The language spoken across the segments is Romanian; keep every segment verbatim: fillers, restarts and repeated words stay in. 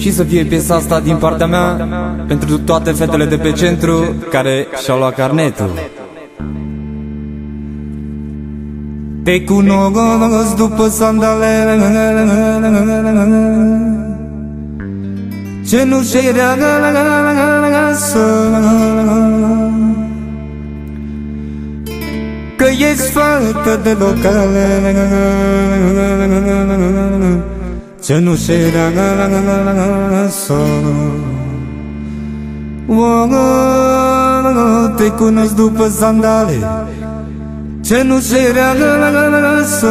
Și să fie piesa asta din partea mea pentru toate fetele de pe centru care și-au luat carnetul. Te cunosc după sandale cenușereasă, că ești fată de locale cenușereasă. Te cunosc după sandale cenușereasă,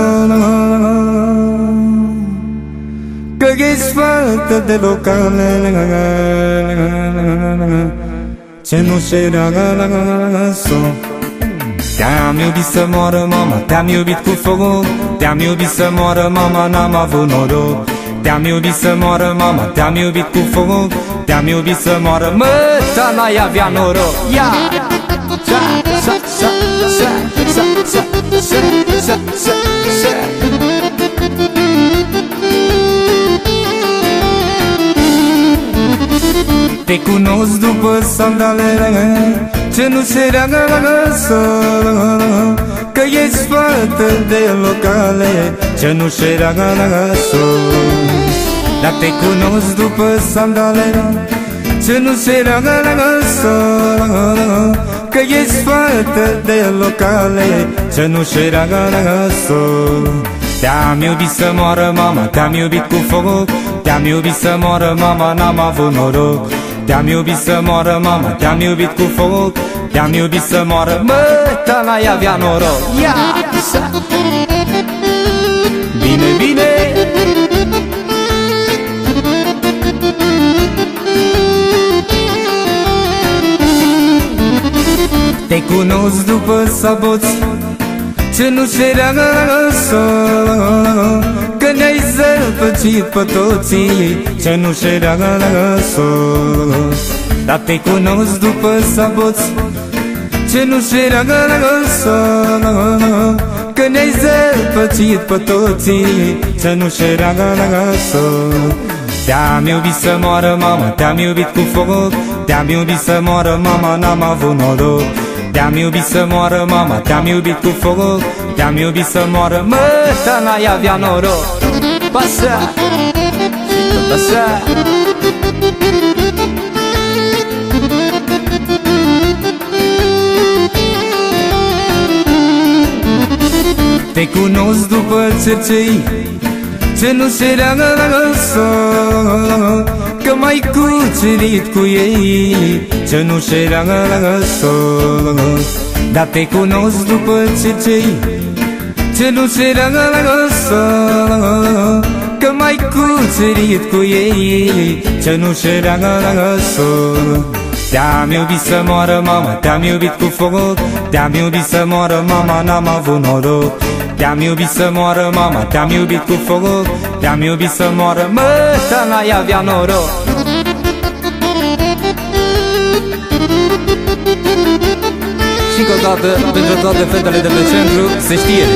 că ești fată de locale cenușereasă. Te-am iubit să moară mama, te-am iubit cu foc, te-am iubit să moară mama, n-am avut noroc. Te-am iubit să moară mama, te-am iubit cu foc, te-am iubit să moară, mă, dar n-ai avea noroc. Ia! Sa, sa, sa, sa, sa, sa, sa, sa, sa, sa. Te cunosc după sandalele cenușereasă, că ești fată de locale cenușereasă. Dar te cunosc după sandalele cenușereasă, că ești fată de locale cenușereasă. Te-am iubit să moară mama, te-am iubit cu foc, te-am iubit să moară mama, n-am avut noroc. Te-am iubit să moară mama, te-am iubit cu foc, te-am iubit să moară, mă, dar n-ai avea noroc. Ia! Bine, bine! Te cunosc după saboți cenușereasă, că ne-ai zăpăcit pe toții cenușereasă. Dar te cunosc după saboți cenușereasă, că ne-ai zăpăcit pe toții cenușereasă. Te-am iubit să moară mama, te-am iubit cu foc, te-am iubit să moară mama, n-am avut noroc. Te-am iubit să moară mama, te-am iubit cu foc, te-am iubit să moară, mă, dar n-ai avea noroc. Pasa! Și tot așa. Te cunosc după cercei cenușereasă, că m-ai cucerit cu ei cenușereasă. Dar te cunosc după cercei cenușereasă, că m-ai cucerit cu ei cenușereasă. Te-am iubit să moară mama, te-am iubit cu foc, te-am iubit să moară mama, n-am avut noroc. Te-am iubit să moară mama, te-am iubit cu foc, te-am iubit să moară, mă, dar n-ai avea noroc. Și încă o dată, pentru toate fetele de pe centru, se știe.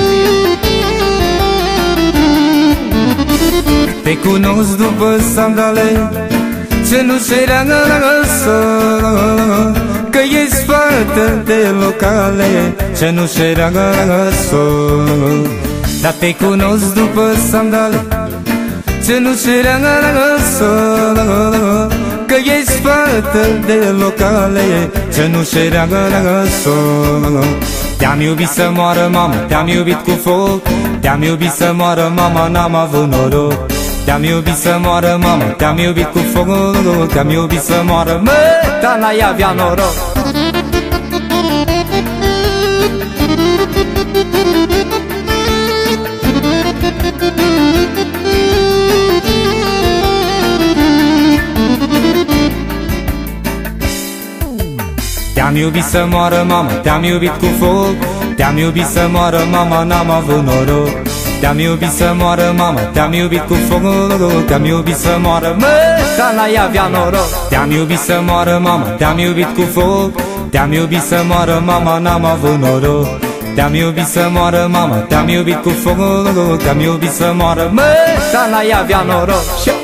Te cunosc după sandale cenușereasă, că ești fată de locale cenușereasă. Dar te cunosc după sandale cenușereasă, că ești fată de locale cenușereasă. Te-am iubit să moară mama, te-am iubit cu foc, te-am iubit să moară mama, n-am avut noroc. Te-am iubit să moară mama, te-am iubit cu foc, te-am iubit să moară, mă, dar n-ai avea noroc. Te-am iubit să moară mama, te-am iubit cu foc, te-am iubit să moară mama, n-am avut noroc. Te-am iubit să moară mama, te-am iubit cu foc, te-am iubit să moară, mă, dar n-ai avea noroc. Te-am iubit să moară mama, te-am iubit cu foc, te-am iubit să moară mama, n-am avut noroc. Te-am iubit să moară mama, te-am iubit cu foc, te-am iubit să moară, mă, dar n-ai avea noroc.